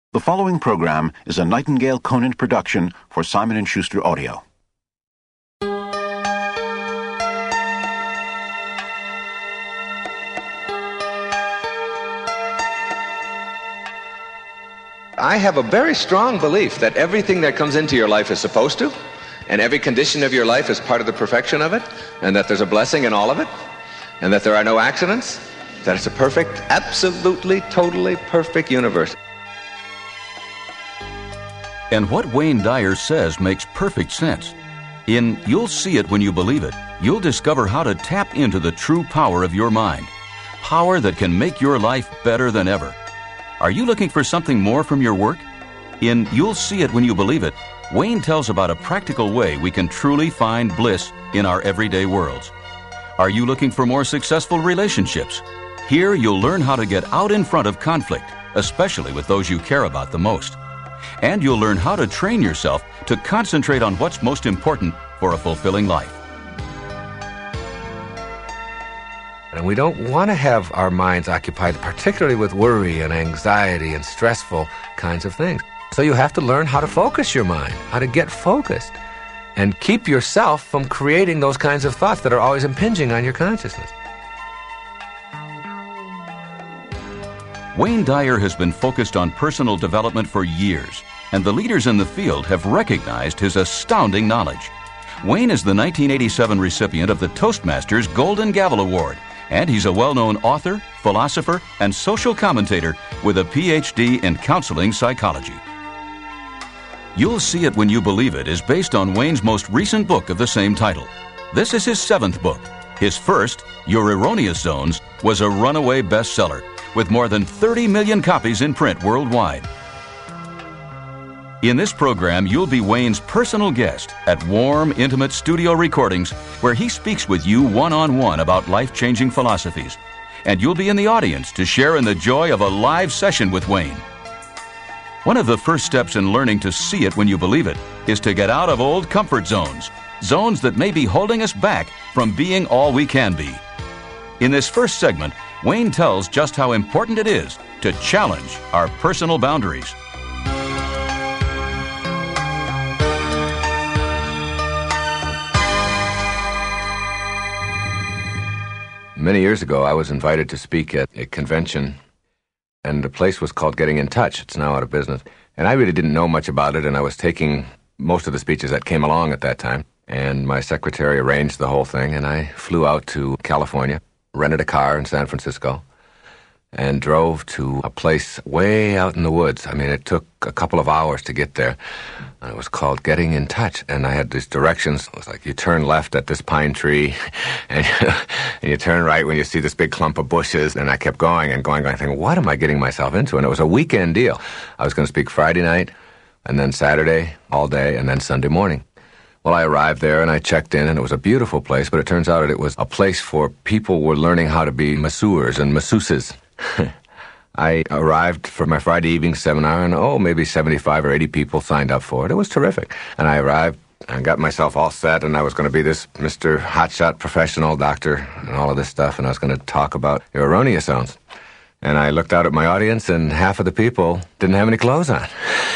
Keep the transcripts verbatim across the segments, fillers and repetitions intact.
The following program is a Nightingale Conant production for Simon and Schuster Audio. I have a very strong belief that everything that comes into your life is supposed to, and every condition of your life is part of the perfection of it, and that there's a blessing in all of it, and that there are no accidents, that it's a perfect, absolutely, totally perfect universe. And what Wayne Dyer says makes perfect sense. In You'll See It When You Believe It, you'll discover how to tap into the true power of your mind. Power that can make your life better than ever. Are you looking for something more from your work? In You'll See It When You Believe It, Wayne tells about a practical way we can truly find bliss in our everyday worlds. Are you looking for more successful relationships? Here you'll learn how to get out in front of conflict, especially with those you care about the most. And you'll learn how to train yourself to concentrate on what's most important for a fulfilling life. And we don't want to have our minds occupied, particularly with worry and anxiety and stressful kinds of things. So you have to learn how to focus your mind, how to get focused, and keep yourself from creating those kinds of thoughts that are always impinging on your consciousness. Wayne Dyer has been focused on personal development for years, and the leaders in the field have recognized his astounding knowledge. Wayne is the nineteen eighty-seven recipient of the Toastmasters Golden Gavel Award, and he's a well-known author, philosopher, and social commentator with a P H D in counseling psychology. You'll See It When You Believe It is based on Wayne's most recent book of the same title. This is his seventh book. His first, Your Erroneous Zones, was a runaway bestseller, with more than thirty million copies in print worldwide. In this program, you'll be Wayne's personal guest at warm, intimate studio recordings where he speaks with you one-on-one about life-changing philosophies. And you'll be in the audience to share in the joy of a live session with Wayne. One of the first steps in learning to see it when you believe it is to get out of old comfort zones, zones that may be holding us back from being all we can be. In this first segment, Wayne tells just how important it is to challenge our personal boundaries. Many years ago, I was invited to speak at a convention, and the place was called Getting in Touch. It's now out of business. And I really didn't know much about it, and I was taking most of the speeches that came along at that time. And my secretary arranged the whole thing, and I flew out to California, rented a car in San Francisco, and drove to a place way out in the woods. I mean, it took a couple of hours to get there. It was called Getting in Touch, and I had these directions. It was like, you turn left at this pine tree, and, and you turn right when you see this big clump of bushes. And I kept going and going, going, thinking, what am I getting myself into? And it was a weekend deal. I was going to speak Friday night, and then Saturday all day, and then Sunday morning. Well, I arrived there, and I checked in, and it was a beautiful place, but it turns out it was a place for people who were learning how to be masseurs and masseuses. I arrived for my Friday evening seminar, and oh, maybe seventy-five or eighty people signed up for it. It was terrific. And I arrived and got myself all set, and I was going to be this Mister Hotshot professional doctor and all of this stuff, and I was going to talk about your erroneous zones. And I looked out at my audience, and half of the people didn't have any clothes on.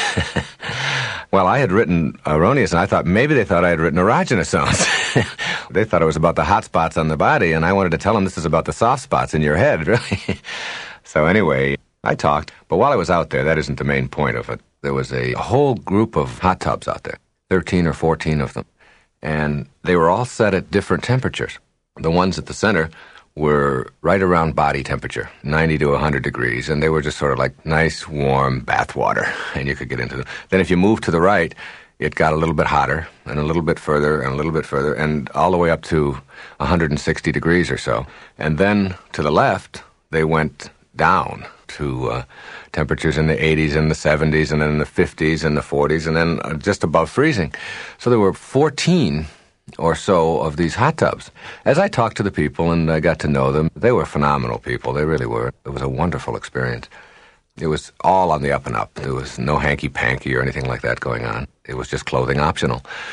Well, I had written erroneous, and I thought maybe they thought I had written erogenous zones. They thought it was about the hot spots on the body, and I wanted to tell them this is about the soft spots in your head, really. So anyway, I talked, but while I was out there, that isn't the main point of it. There was a whole group of hot tubs out there, thirteen or fourteen of them, and they were all set at different temperatures. The ones at the center were right around body temperature, ninety to one hundred degrees, and they were just sort of like nice, warm bath water, and you could get into them. Then if you moved to the right, it got a little bit hotter, and a little bit further, and a little bit further, and all the way up to one hundred sixty degrees or so. And then to the left, they went down to uh, temperatures in the eighties and the seventies, and then the fifties and the forties, and then uh, just above freezing. So there were fourteen or so of these hot tubs. As I talked to the people and I got to know them, they were phenomenal people. They really were. It was a wonderful experience. It was all on the up and up. There was no hanky-panky or anything like that going on. It was just clothing optional.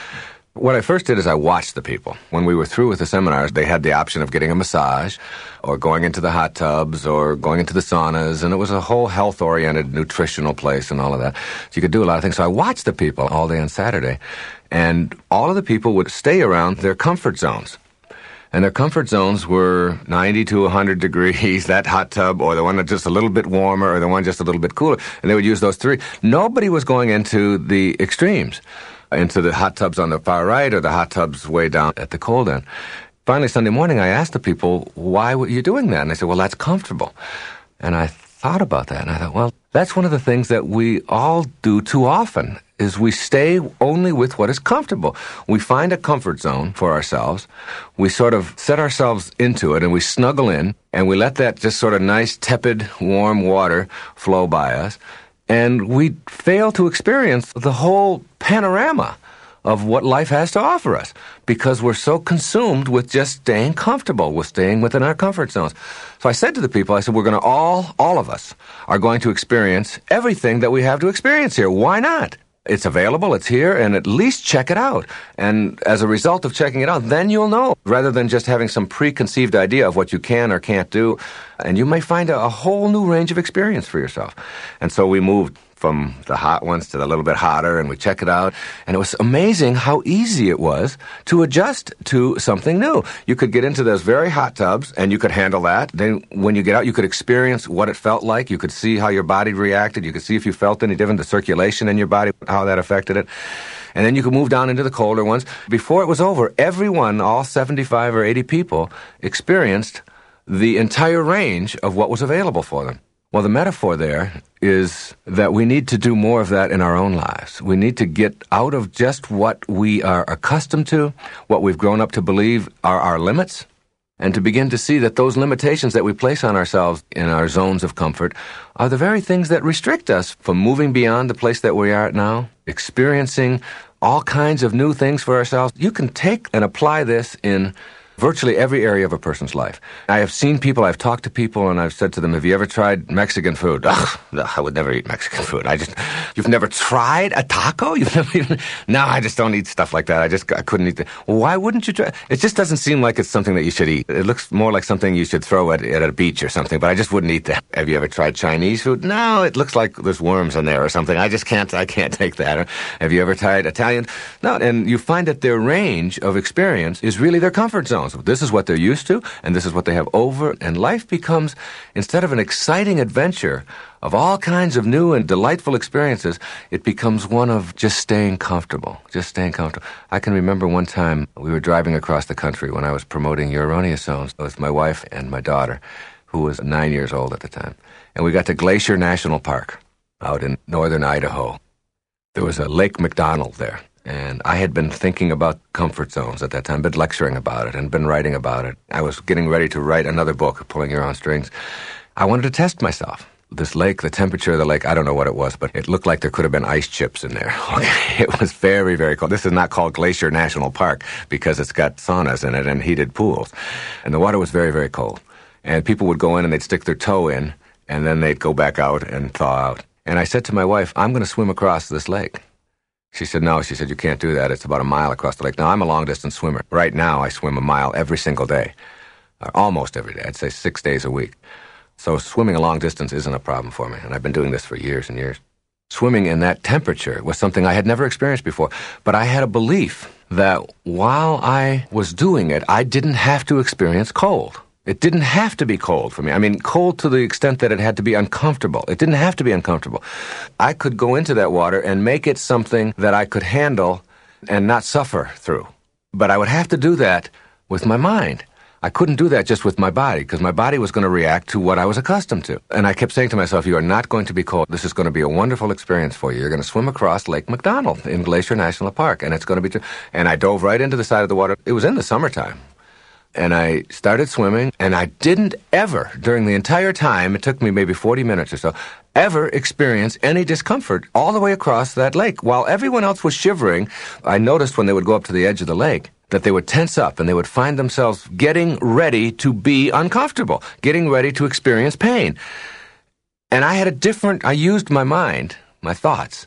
What I first did is I watched the people. When we were through with the seminars, they had the option of getting a massage or going into the hot tubs or going into the saunas, and it was a whole health-oriented nutritional place and all of that. So you could do a lot of things. So I watched the people all day on Saturday, and all of the people would stay around their comfort zones. And their comfort zones were ninety to one hundred degrees, that hot tub, or the one that's just a little bit warmer, or the one just a little bit cooler. And they would use those three. Nobody was going into the extremes, into the hot tubs on the far right or the hot tubs way down at the cold end. Finally, Sunday morning, I asked the people, why were you doing that? And they said, well, that's comfortable. And I thought about that, and I thought, well, that's one of the things that we all do too often, is we stay only with what is comfortable. We find a comfort zone for ourselves. We sort of set ourselves into it, and we snuggle in, and we let that just sort of nice, tepid, warm water flow by us. And we fail to experience the whole panorama of what life has to offer us because we're so consumed with just staying comfortable, with staying within our comfort zones. So I said to the people, I said, we're going to all, all of us are going to experience everything that we have to experience here. Why not? It's available, it's here, and at least check it out. And as a result of checking it out, then you'll know, rather than just having some preconceived idea of what you can or can't do. And you may find a, a whole new range of experience for yourself. And so we moved from the hot ones to the little bit hotter, and we check it out. And it was amazing how easy it was to adjust to something new. You could get into those very hot tubs, and you could handle that. Then when you get out, you could experience what it felt like. You could see how your body reacted. You could see if you felt any different, the circulation in your body, how that affected it. And then you could move down into the colder ones. Before it was over, everyone, all seventy-five or eighty people, experienced the entire range of what was available for them. Well, the metaphor there is that we need to do more of that in our own lives. We need to get out of just what we are accustomed to, what we've grown up to believe are our limits, and to begin to see that those limitations that we place on ourselves in our zones of comfort are the very things that restrict us from moving beyond the place that we are at now, experiencing all kinds of new things for ourselves. You can take and apply this in virtually every area of a person's life. I have seen people, I've talked to people, and I've said to them, have you ever tried Mexican food? Ugh, I would never eat Mexican food. I just, you've never tried a taco? You've never even, no, I just don't eat stuff like that. I just, I couldn't eat that. Well, why wouldn't you try? It just doesn't seem like it's something that you should eat. It looks more like something you should throw at, at a beach or something, but I just wouldn't eat that. Have you ever tried Chinese food? No, it looks like there's worms in there or something. I just can't, I can't take that. Or, have you ever tried Italian? No, and you find that their range of experience is really their comfort zones. This is what they're used to, and this is what they have over, and life becomes, instead of an exciting adventure of all kinds of new and delightful experiences, it becomes one of just staying comfortable, just staying comfortable. I can remember one time we were driving across the country when I was promoting Euronia zones with my wife and my daughter, who was nine years old at the time, and we got to Glacier National Park out in northern Idaho. There was a Lake McDonald there. And I had been thinking about comfort zones at that time, been lecturing about it and been writing about it. I was getting ready to write another book, Pulling Your Own Strings. I wanted to test myself. This lake, the temperature of the lake, I don't know what it was, but it looked like there could have been ice chips in there. Okay. It was very, very cold. This is not called Glacier National Park because it's got saunas in it and heated pools. And the water was very, very cold. And people would go in and they'd stick their toe in, and then they'd go back out and thaw out. And I said to my wife, I'm going to swim across this lake. She said, no. She said, you can't do that. It's about a mile across the lake. Now, I'm a long-distance swimmer. Right now, I swim a mile every single day, or almost every day. I'd say six days a week. So swimming a long distance isn't a problem for me, and I've been doing this for years and years. Swimming in that temperature was something I had never experienced before, but I had a belief that while I was doing it, I didn't have to experience cold. It didn't have to be cold for me. I mean, cold to the extent that it had to be uncomfortable. It didn't have to be uncomfortable. I could go into that water and make it something that I could handle and not suffer through. But I would have to do that with my mind. I couldn't do that just with my body, because my body was going to react to what I was accustomed to. And I kept saying to myself, you are not going to be cold. This is going to be a wonderful experience for you. You're going to swim across Lake McDonald in Glacier National Park, and it's going to be... And I dove right into the side of the water. It was in the summertime. And I started swimming, and I didn't ever, during the entire time, it took me maybe forty minutes or so, ever experience any discomfort all the way across that lake. While everyone else was shivering, I noticed when they would go up to the edge of the lake that they would tense up and they would find themselves getting ready to be uncomfortable, getting ready to experience pain. And I had a different, I used my mind, my thoughts,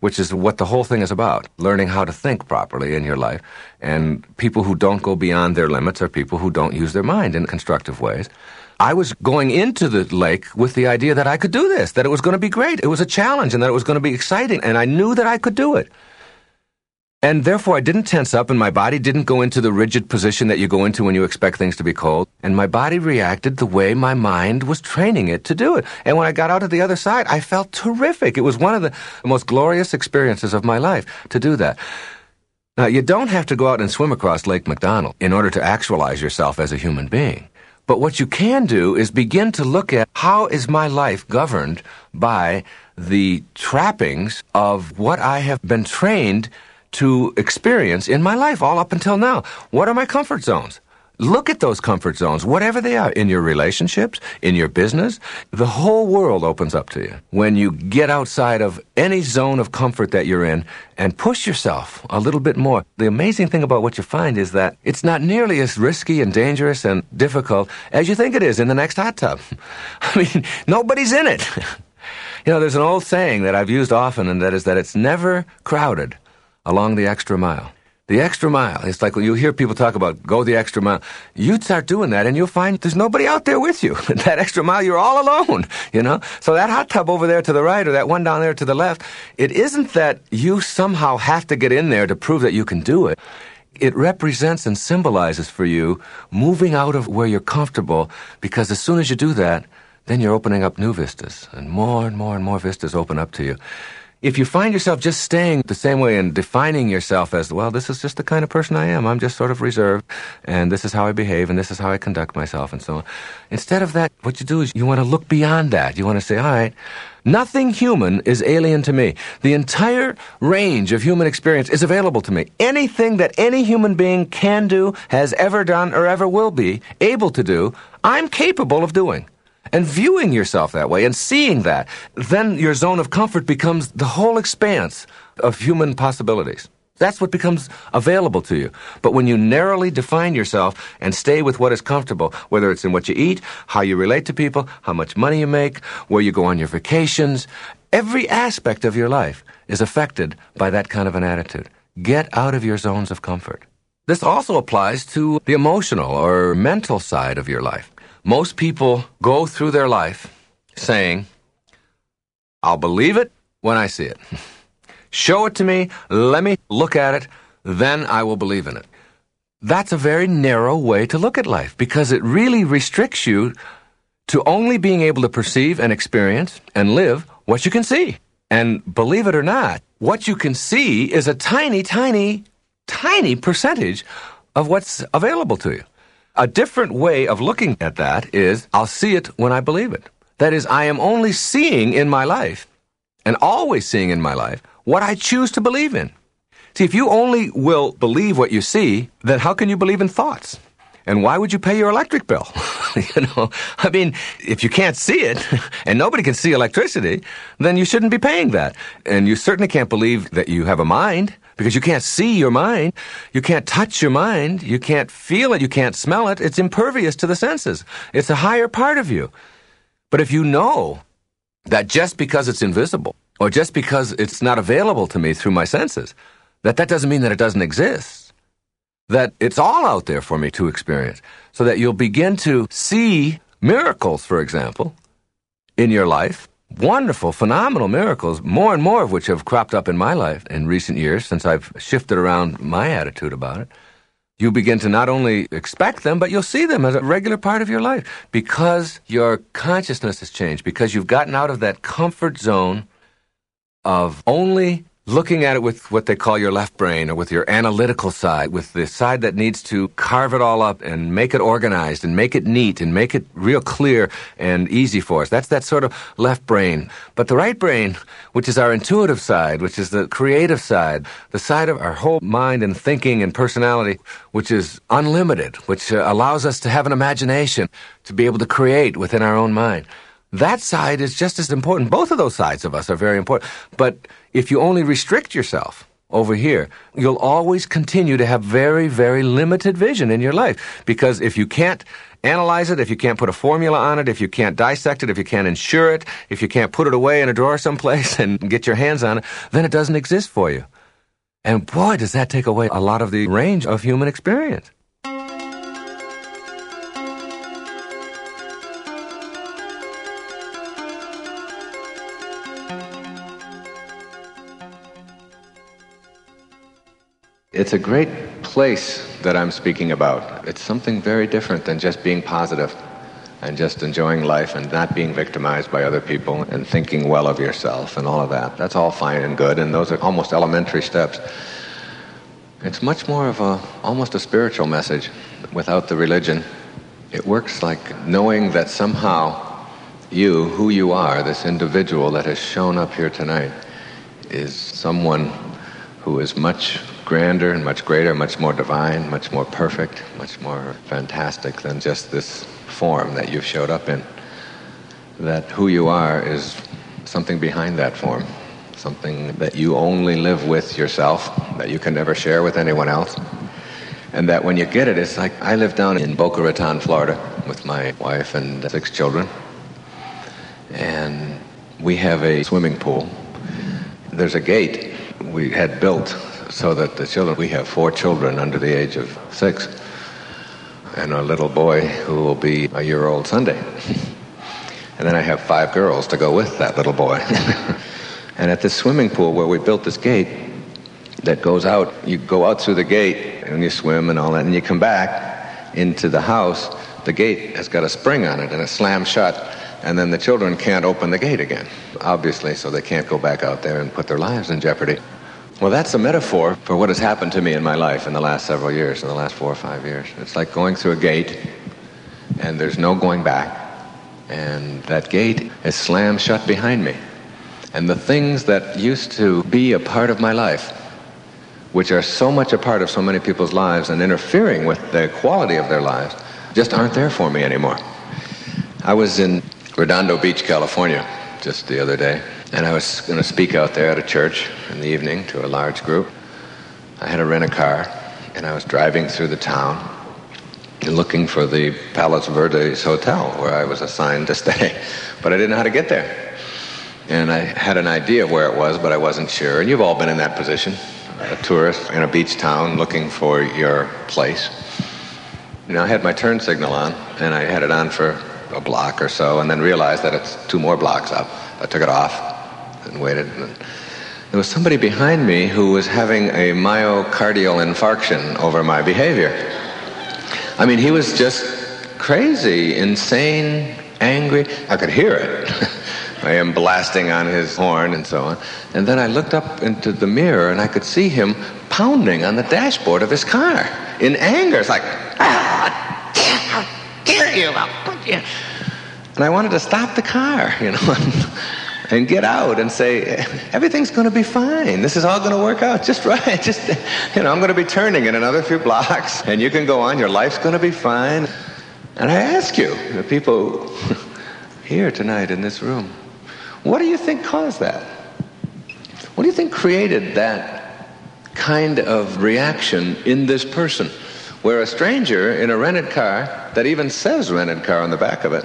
which is what the whole thing is about, learning how to think properly in your life. And people who don't go beyond their limits are people who don't use their mind in constructive ways. I was going into the lake with the idea that I could do this, that it was going to be great. It was a challenge and that it was going to be exciting, and I knew that I could do it. And therefore, I didn't tense up, and my body didn't go into the rigid position that you go into when you expect things to be cold. And my body reacted the way my mind was training it to do it. And when I got out of the other side, I felt terrific. It was one of the most glorious experiences of my life to do that. Now, you don't have to go out and swim across Lake McDonald in order to actualize yourself as a human being. But what you can do is begin to look at how is my life governed by the trappings of what I have been trained to experience in my life all up until now. What are my comfort zones? Look at those comfort zones, whatever they are, in your relationships, in your business. The whole world opens up to you when you get outside of any zone of comfort that you're in and push yourself a little bit more. The amazing thing about what you find is that it's not nearly as risky and dangerous and difficult as you think it is in the next hot tub. I mean, nobody's in it. You know, there's an old saying that I've used often, and that is that it's never crowded along the extra mile. The extra mile, it's like when you hear people talk about go the extra mile. You'd start doing that and you'll find there's nobody out there with you. That extra mile, you're all alone, you know? So that hot tub over there to the right or that one down there to the left, it isn't that you somehow have to get in there to prove that you can do it. It represents and symbolizes for you moving out of where you're comfortable, because as soon as you do that, then you're opening up new vistas, and more and more and more vistas open up to you. If you find yourself just staying the same way and defining yourself as, well, this is just the kind of person I am, I'm just sort of reserved, and this is how I behave, and this is how I conduct myself, and so on. Instead of that, what you do is you want to look beyond that. You want to say, all right, nothing human is alien to me. The entire range of human experience is available to me. Anything that any human being can do, has ever done, or ever will be able to do, I'm capable of doing. And viewing yourself that way and seeing that, then your zone of comfort becomes the whole expanse of human possibilities. That's what becomes available to you. But when you narrowly define yourself and stay with what is comfortable, whether it's in what you eat, how you relate to people, how much money you make, where you go on your vacations, every aspect of your life is affected by that kind of an attitude. Get out of your zones of comfort. This also applies to the emotional or mental side of your life. Most people go through their life saying, I'll believe it when I see it. Show it to me, let me look at it, then I will believe in it. That's a very narrow way to look at life, because it really restricts you to only being able to perceive and experience and live what you can see. And believe it or not, what you can see is a tiny, tiny, tiny percentage of what's available to you. A different way of looking at that is, I'll see it when I believe it. That is, I am only seeing in my life, and always seeing in my life, what I choose to believe in. See, if you only will believe what you see, then how can you believe in thoughts? And why would you pay your electric bill? You know, I mean, if you can't see it, and nobody can see electricity, then you shouldn't be paying that. And you certainly can't believe that you have a mind, because you can't see your mind, you can't touch your mind, you can't feel it, you can't smell it. It's impervious to the senses. It's a higher part of you. But if you know that just because it's invisible, or just because it's not available to me through my senses, that that doesn't mean that it doesn't exist, that it's all out there for me to experience, so that you'll begin to see miracles, for example, in your life. Wonderful, phenomenal miracles, more and more of which have cropped up in my life in recent years since I've shifted around my attitude about it. You begin to not only expect them, but you'll see them as a regular part of your life, because your consciousness has changed, because you've gotten out of that comfort zone of only looking at it with what they call your left brain, or with your analytical side, with the side that needs to carve it all up and make it organized and make it neat and make it real clear and easy for us. That's that sort of left brain. But the right brain, which is our intuitive side, which is the creative side, the side of our whole mind and thinking and personality, which is unlimited, which uh, allows us to have an imagination, to be able to create within our own mind. That side is just as important. Both of those sides of us are very important. But if you only restrict yourself over here, you'll always continue to have very, very limited vision in your life. Because if you can't analyze it, if you can't put a formula on it, if you can't dissect it, if you can't insure it, if you can't put it away in a drawer someplace and get your hands on it, then it doesn't exist for you. And boy, does that take away a lot of the range of human experience. It's a great place that I'm speaking about. It's something very different than just being positive and just enjoying life and not being victimized by other people and thinking well of yourself and all of that. That's all fine and good, and those are almost elementary steps. It's much more of a, almost a spiritual message without the religion. It works like knowing that somehow you, who you are, this individual that has shown up here tonight, is someone who is much grander and much greater, much more divine, much more perfect, much more fantastic than just this form that you've showed up in. That who you are is something behind that form, something that you only live with yourself, that you can never share with anyone else. And that when you get it, it's like, I live down in Boca Raton, Florida, with my wife and six children. And we have a swimming pool. There's a gate we had built so that the children, we have four children under the age of six, and a little boy who will be a year old Sunday. And then I have five girls to go with that little boy. And at this swimming pool where we built this gate that goes out, you go out through the gate and you swim and all that, and you come back into the house, the gate has got a spring on it and it slams shut, and then the children can't open the gate again, obviously, so they can't go back out there and put their lives in jeopardy. Well, that's a metaphor for what has happened to me in my life in the last several years, in the last four or five years. It's like going through a gate, and there's no going back, and that gate is slammed shut behind me. And the things that used to be a part of my life, which are so much a part of so many people's lives and interfering with the quality of their lives, just aren't there for me anymore. I was in Redondo Beach, California, just the other day, and I was going to speak out there at a church in the evening to a large group. I had to rent a car, and I was driving through the town and looking for the Palos Verdes Hotel where I was assigned to stay, but I didn't know how to get there. And I had an idea of where it was, but I wasn't sure. And you've all been in that position, a tourist in a beach town looking for your place. You know, I had my turn signal on, and I had it on for a block or so, and then realized that it's two more blocks up. I took it off and waited. And there was somebody behind me who was having a myocardial infarction over my behavior. I mean, he was just crazy, insane, angry. I could hear it. I am blasting on his horn and so on. And then I looked up into the mirror and I could see him pounding on the dashboard of his car in anger. It's like, ah, how dare you? And I wanted to stop the car, you know, and get out and say, everything's going to be fine. This is all going to work out just right. Just, you know, I'm going to be turning in another few blocks, and you can go on. Your life's going to be fine. And I ask you, the people here tonight in this room, what do you think caused that? What do you think created that kind of reaction in this person, where a stranger in a rented car that even says rented car on the back of it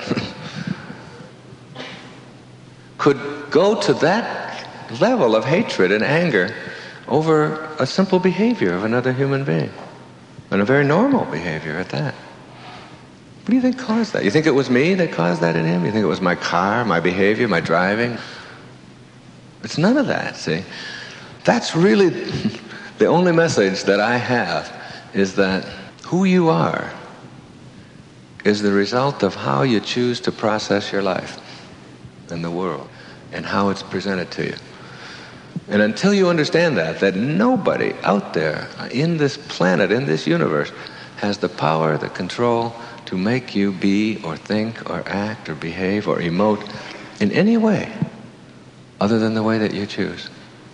could go to that level of hatred and anger over a simple behavior of another human being, and a very normal behavior at that? What do you think caused that? You think it was me that caused that in him? You think it was my car, my behavior, my driving? It's none of that, see? That's really the only message that I have, is that who you are is the result of how you choose to process your life and the world and how it's presented to you. And until you understand that, that nobody out there in this planet, in this universe, has the power, the control to make you be or think or act or behave or emote in any way other than the way that you choose.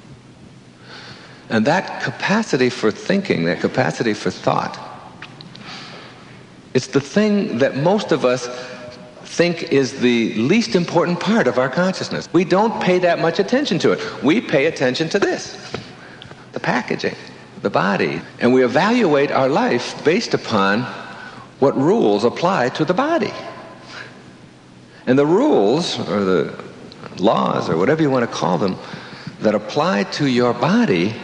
And that capacity for thinking, that capacity for thought, it's the thing that most of us think is the least important part of our consciousness. We don't pay that much attention to it. We pay attention to this, the packaging, the body, and we evaluate our life based upon what rules apply to the body. And the rules, or the laws, or whatever you want to call them, that apply to your body,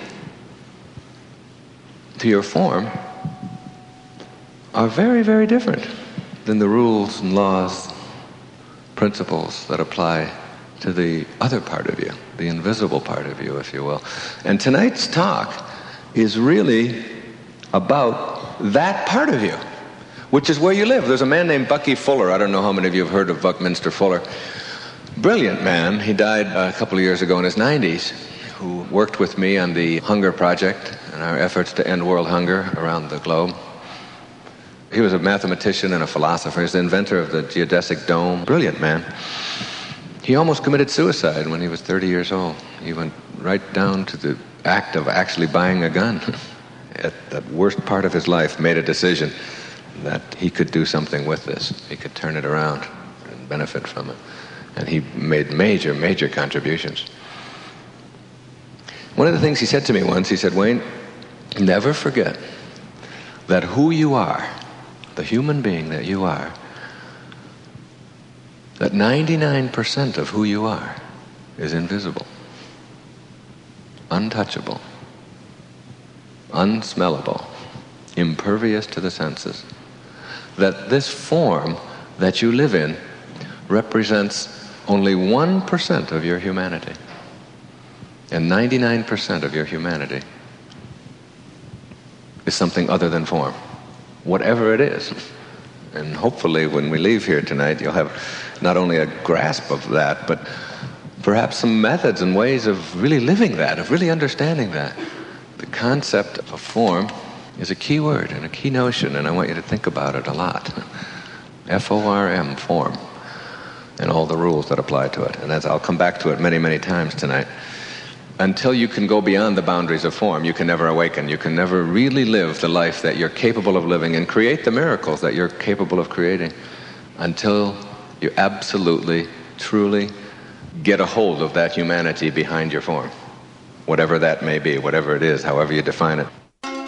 to your form, are very, very different than the rules and laws, principles that apply to the other part of you, the invisible part of you, if you will. And tonight's talk is really about that part of you, which is where you live. There's a man named Bucky Fuller. I don't know how many of you have heard of Buckminster Fuller. Brilliant man. He died a couple of years ago in his nineties, who worked with me on the Hunger Project and our efforts to end world hunger around the globe. He was a mathematician and a philosopher. He's the inventor of the geodesic dome. Brilliant man. He almost committed suicide when he was thirty years old. He went right down to the act of actually buying a gun. At that worst part of his life, made a decision that he could do something with this. He could turn it around and benefit from it. And he made major, major contributions. One of the things he said to me once, he said, Wayne, never forget that who you are, the human being that you are, that ninety-nine percent of who you are is invisible, untouchable, unsmellable, impervious to the senses. That this form that you live in represents only one percent of your humanity. And ninety-nine percent of your humanity is something other than form, whatever it is. And hopefully when we leave here tonight, you'll have not only a grasp of that, but perhaps some methods and ways of really living that, of really understanding that. The concept of form is a key word and a key notion, and I want you to think about it a lot. F O R M, form, and all the rules that apply to it. And as I'll come back to it many, many times tonight. Until you can go beyond the boundaries of form, you can never awaken. You can never really live the life that you're capable of living and create the miracles that you're capable of creating until you absolutely, truly get a hold of that humanity behind your form. Whatever that may be, whatever it is, however you define it.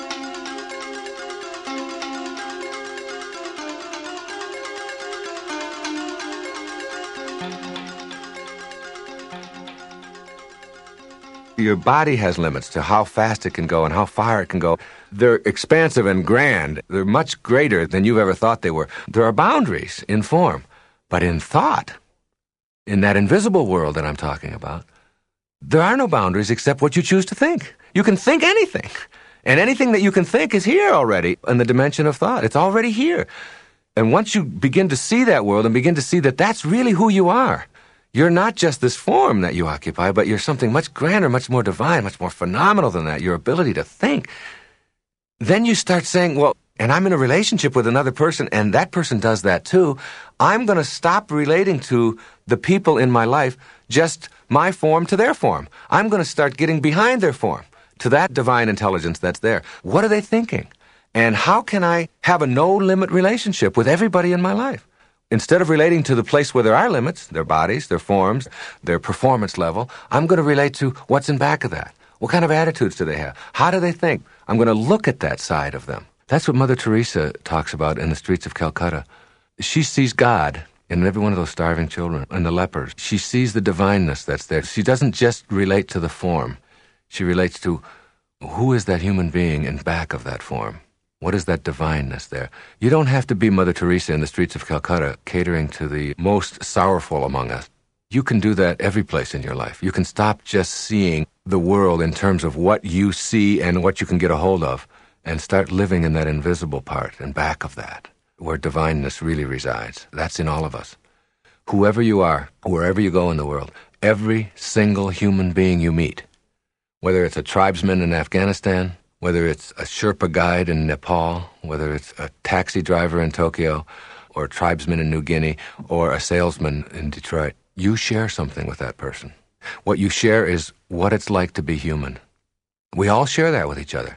Your body has limits to how fast it can go and how far it can go. They're expansive and grand. They're much greater than you've ever thought they were. There are boundaries in form, but in thought, in that invisible world that I'm talking about, there are no boundaries except what you choose to think. You can think anything, and anything that you can think is here already in the dimension of thought. It's already here. And once you begin to see that world and begin to see that that's really who you are, you're not just this form that you occupy, but you're something much grander, much more divine, much more phenomenal than that, your ability to think. Then you start saying, well, and I'm in a relationship with another person, and that person does that too. I'm going to stop relating to the people in my life, just my form to their form. I'm going to start getting behind their form, to that divine intelligence that's there. What are they thinking? And how can I have a no-limit relationship with everybody in my life? Instead of relating to the place where there are limits, their bodies, their forms, their performance level, I'm going to relate to what's in back of that. What kind of attitudes do they have? How do they think? I'm going to look at that side of them. That's what Mother Teresa talks about in the streets of Calcutta. She sees God in every one of those starving children and the lepers. She sees the divineness that's there. She doesn't just relate to the form. She relates to who is that human being in back of that form. What is that divineness there? You don't have to be Mother Teresa in the streets of Calcutta catering to the most sorrowful among us. You can do that every place in your life. You can stop just seeing the world in terms of what you see and what you can get a hold of and start living in that invisible part and back of that, where divineness really resides. That's in all of us. Whoever you are, wherever you go in the world, every single human being you meet, whether it's a tribesman in Afghanistan, whether it's a Sherpa guide in Nepal, whether it's a taxi driver in Tokyo, or a tribesman in New Guinea, or a salesman in Detroit, you share something with that person. What you share is what it's like to be human. We all share that with each other.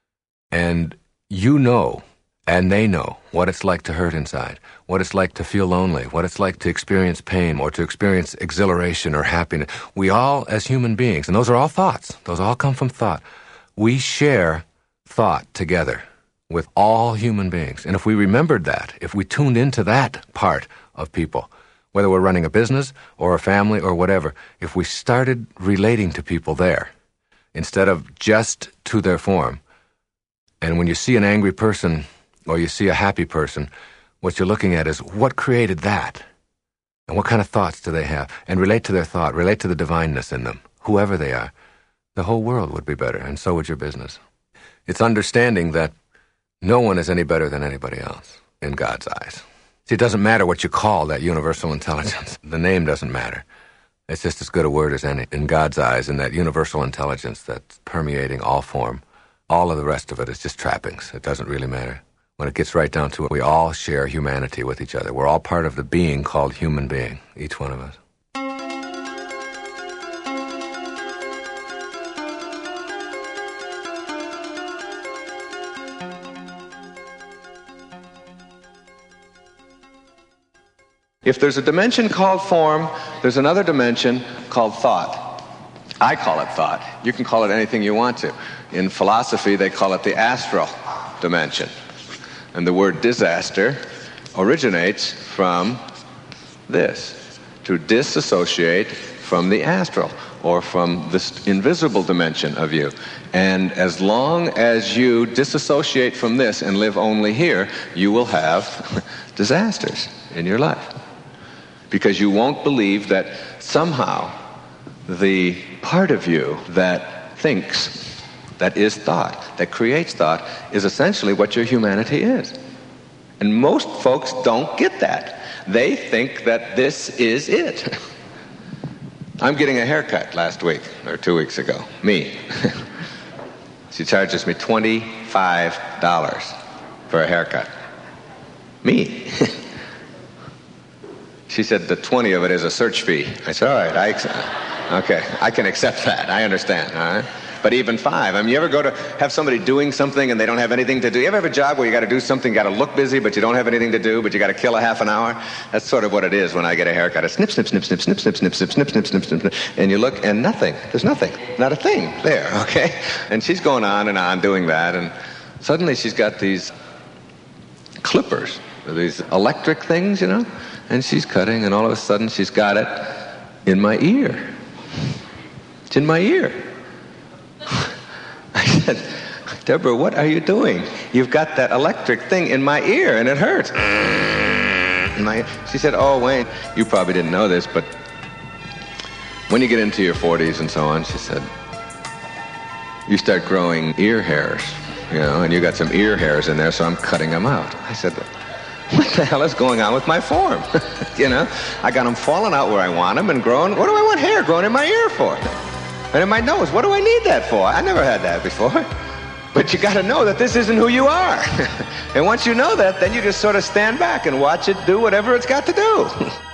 And you know, and they know, what it's like to hurt inside, what it's like to feel lonely, what it's like to experience pain, or to experience exhilaration or happiness. We all, as human beings, and those are all thoughts, those all come from thought, we share thought together. with all human beings. And if we remembered that, if we tuned into that part of people, whether we're running a business or a family or whatever, if we started relating to people there, instead of just to their form, and when you see an angry person or you see a happy person, what you're looking at is what created that? And what kind of thoughts do they have? And relate to their thought, relate to the divineness in them, whoever they are. The whole world would be better, and so would your business. It's understanding that no one is any better than anybody else in God's eyes. See, it doesn't matter what you call that universal intelligence. The name doesn't matter. It's just as good a word as any in God's eyes, and that universal intelligence that's permeating all form. All of the rest of it is just trappings. It doesn't really matter. When it gets right down to it, we all share humanity with each other. We're all part of the being called human being, each one of us. If there's a dimension called form, there's another dimension called thought. I call it thought. You can call it anything you want to. In philosophy, they call it the astral dimension. And the word disaster originates from this, to disassociate from the astral, or from this invisible dimension of you. And as long as you disassociate from this and live only here, you will have disasters in your life. Because you won't believe that somehow the part of you that thinks, that is thought, that creates thought, is essentially what your humanity is. And most folks don't get that. They think that this is it. I'm getting a haircut last week, or two weeks ago. Me. She charges me twenty-five dollars for a haircut. Me. She said the twenty of it is a search fee. I said, all right, I accept. Okay, I can accept that. I understand, all right? But even five. I mean, you ever go to have somebody doing something and they don't have anything to do? You ever have a job where you got to do something, got to look busy, but you don't have anything to do, but you got to kill a half an hour? That's sort of what it is when I get a haircut. It's snip, snip, snip, snip, snip, snip, snip, snip, snip, snip, snip, snip, snip, and you look and nothing. There's nothing. Not a thing there, okay? And she's going on and on doing that, and suddenly she's got these clippers, these electric things, you know? And she's cutting, and all of a sudden she's got it in my ear. It's in my ear. I said, Deborah, what are you doing? You've got that electric thing in my ear, and it hurts. My, she said, oh, Wayne, you probably didn't know this, but when you get into your forties and so on, she said, you start growing ear hairs, you know, and you got some ear hairs in there, so I'm cutting them out. I said, what the hell is going on with my form? You know, I got them falling out where I want them and growing. What do I want hair growing in my ear for? And in my nose, what do I need that for? I never had that before. But you got to know that this isn't who you are. And once you know that, then you just sort of stand back and watch it do whatever it's got to do.